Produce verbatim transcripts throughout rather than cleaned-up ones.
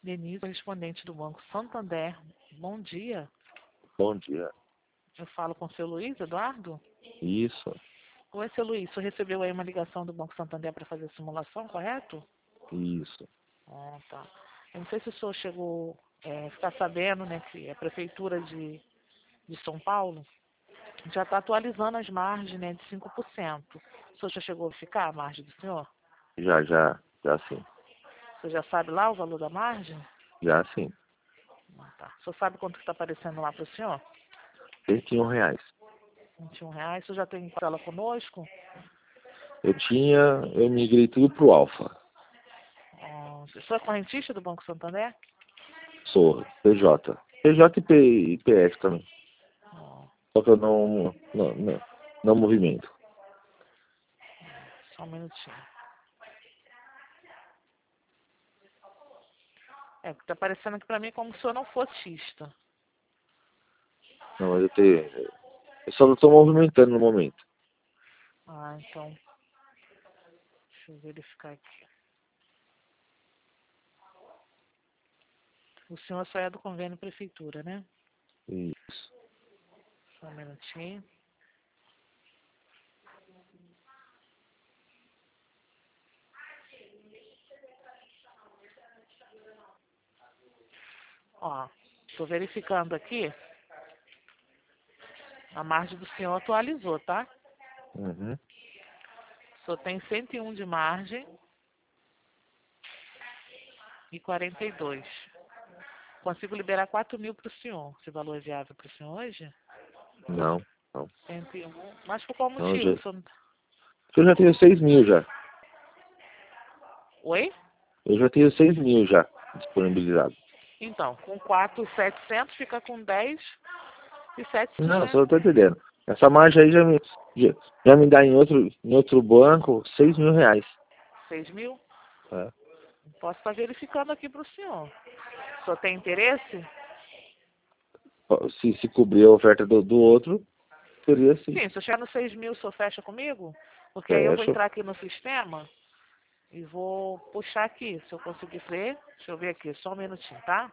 Denise, correspondente do Banco Santander. Bom dia. Bom dia. Eu falo com o seu Luiz Eduardo? Isso, Oi, seu Luiz. O senhor recebeu aí uma ligação do Banco Santander para fazer a simulação, correto? isso. Ah, tá. Eu não sei se o senhor chegou a ficar sabendo, né, que a Prefeitura de, de São Paulo já está atualizando as margens, né, de cinco por cento. O senhor já chegou a ficar a margem do senhor? Já, já, já sim. O senhor já sabe lá o valor da margem? Já sim. Ah, tá. O senhor sabe quanto está aparecendo lá para o senhor? vinte e um reais. vinte e um reais. O senhor já tem tela conosco? Eu tinha, eu migrei tudo pro Alfa. Ah, o senhor é correntista do Banco Santander? Sou P J. P J e P, e P F também. Ah, Só que eu não, não, não, não movimento. só um minutinho. É, porque tá aparecendo aqui para mim como se o senhor não fosse cotista. Não, eu tenho, eu só não estou movimentando no momento. Ah, então, deixa eu verificar aqui. O senhor só é do convênio prefeitura, né? Isso. Só um minutinho. Ó, tô verificando aqui. A margem do senhor atualizou, tá? Uhum. O senhor tem cento e um de margem e quarenta e dois. Consigo liberar quatro mil para o senhor. Esse valor é viável para o senhor hoje? Não, não. cento e um. Mas por qual Não, já, motivo? O senhor... eu já tenho seis mil já. Oi? Eu já tenho seis mil já disponibilizado. Então, com quatro mil e setecentos fica com dez e Não, setecentos. só não tô entendendo. Essa margem aí já me, já, já me dá em outro, em outro banco seis mil reais. seis mil? É. Posso estar verificando aqui para o senhor. O senhor tem interesse? Ó, Se, se cobrir a oferta do, do outro, seria sim. Sim, se eu chegar no seis mil, o senhor fecha comigo? Porque aí eu vou Fecha. entrar aqui no sistema e vou puxar aqui. Se eu conseguir ver, deixa eu ver aqui, só um minutinho, tá?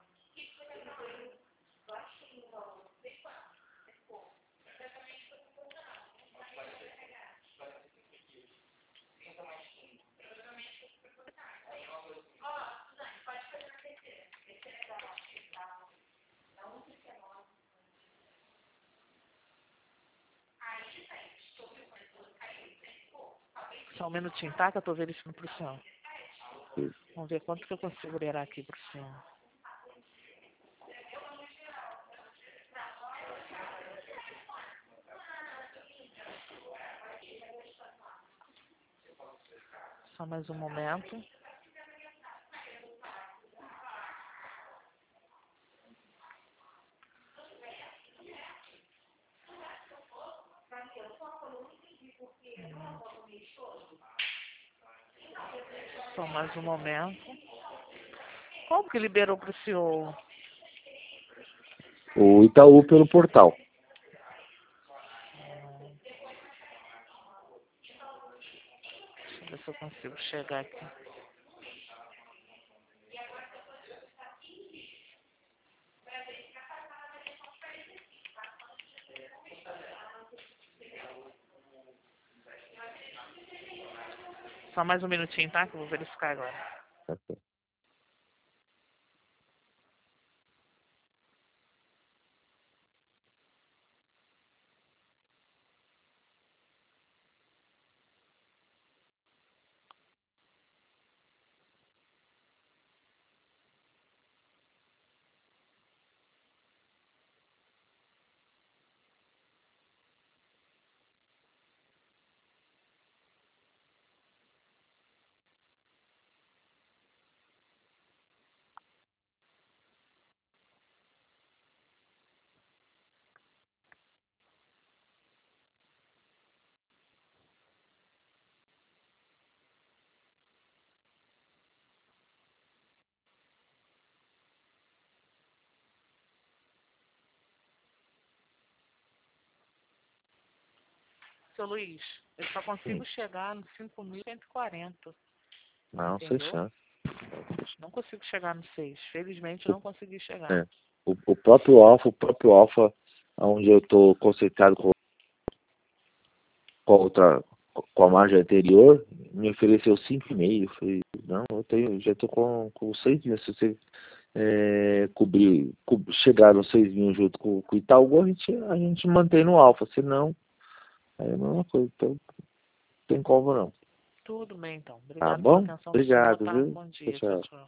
Só um minutinho, tá? Que eu tô verificando pro senhor. Vamos ver quanto que eu consigo liberar aqui pro senhor. Só mais um momento. Só mais um momento. Como que liberou pro senhor? O Itaú pelo portal. Deixa eu ver se eu consigo chegar aqui. Só mais um minutinho, tá? Que eu vou verificar agora. Seu Luiz, eu só consigo Sim. chegar no cinco mil cento e quarenta. Não, sem Entendeu? chance. Não consigo chegar no seis. Felizmente não consegui chegar. É. O, o próprio Alfa, o próprio Alfa, onde eu estou concentrado com, com a outra, com a margem anterior, me ofereceu cinco e meio. Eu falei, não, eu tenho, já estou com, com seis mil. Se você é, cobrir, co chegar nos seis mil junto com, com o Itaú, a gente, a gente mantém no Alfa. Se não, é a mesma coisa. Então, não tem como não. Tudo bem, então. Tá Obrigado pela bom? atenção sua, Obrigado, tá? viu? Bom dia. Tchau. Tchau, tchau.